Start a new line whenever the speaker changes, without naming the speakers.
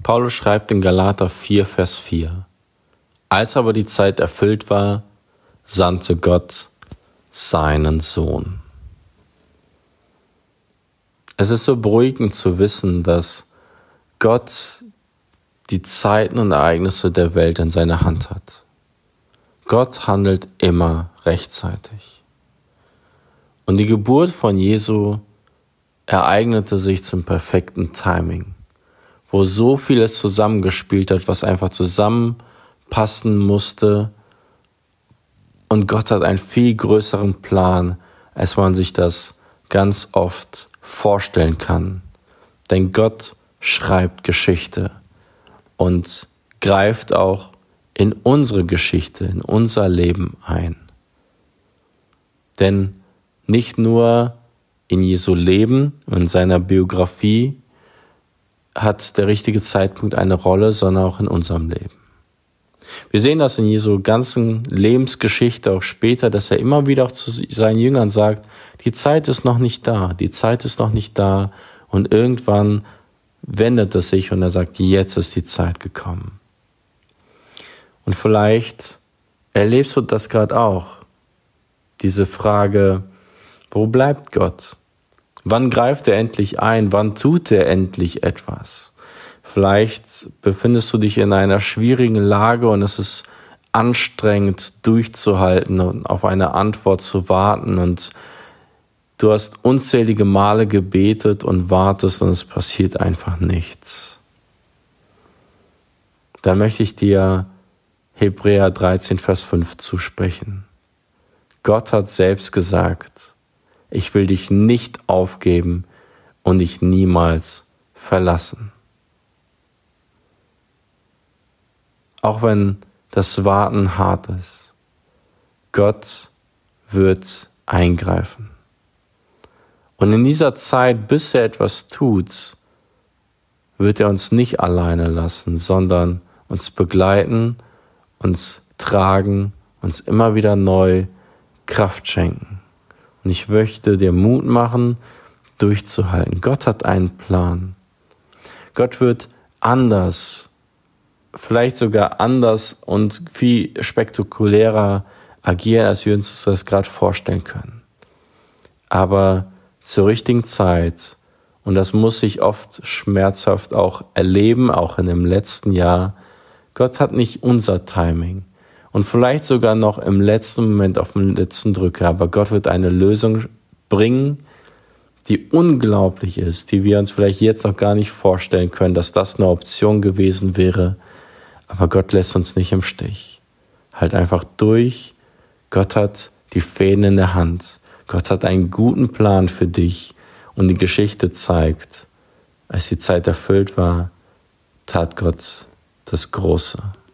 Paulus schreibt in Galater 4, Vers 4: Als aber die Zeit erfüllt war, sandte Gott seinen Sohn. Es ist so beruhigend zu wissen, dass Gott die Zeiten und Ereignisse der Welt in seiner Hand hat. Gott handelt immer rechtzeitig. Und die Geburt von Jesu ereignete sich zum perfekten Timing, wo so vieles zusammengespielt hat, was einfach zusammenpassen musste. Und Gott hat einen viel größeren Plan, als man sich das ganz oft vorstellen kann. Denn Gott schreibt Geschichte und greift auch in unsere Geschichte, in unser Leben ein. Denn nicht nur in Jesu Leben und in seiner Biografie hat der richtige Zeitpunkt eine Rolle, sondern auch in unserem Leben. Wir sehen das in Jesu ganzen Lebensgeschichte auch später, dass er immer wieder auch zu seinen Jüngern sagt, die Zeit ist noch nicht da, die Zeit ist noch nicht da, und irgendwann wendet es sich und er sagt, jetzt ist die Zeit gekommen. Und vielleicht erlebst du das gerade auch, diese Frage, wo bleibt Gott? Wann greift er endlich ein? Wann tut er endlich etwas? Vielleicht befindest du dich in einer schwierigen Lage und es ist anstrengend durchzuhalten und auf eine Antwort zu warten, und du hast unzählige Male gebetet und wartest und es passiert einfach nichts. Dann möchte ich dir Hebräer 13, Vers 5 zusprechen. Gott hat selbst gesagt, ich will dich nicht aufgeben und dich niemals verlassen. Auch wenn das Warten hart ist, Gott wird eingreifen. Und in dieser Zeit, bis er etwas tut, wird er uns nicht alleine lassen, sondern uns begleiten, uns tragen, uns immer wieder neu Kraft schenken. Und ich möchte dir Mut machen, durchzuhalten. Gott hat einen Plan. Gott wird anders, vielleicht sogar anders und viel spektakulärer agieren, als wir uns das gerade vorstellen können. Aber zur richtigen Zeit, und das muss ich oft schmerzhaft auch erleben, auch in dem letzten Jahr, Gott hat nicht unser Timing und vielleicht sogar noch im letzten Moment auf dem letzten Drücker, aber Gott wird eine Lösung bringen, die unglaublich ist, die wir uns vielleicht jetzt noch gar nicht vorstellen können, dass das eine Option gewesen wäre. Aber Gott lässt uns nicht im Stich. Halt einfach durch. Gott hat die Fäden in der Hand. Gott hat einen guten Plan für dich. Und die Geschichte zeigt, als die Zeit erfüllt war, tat Gott das Große.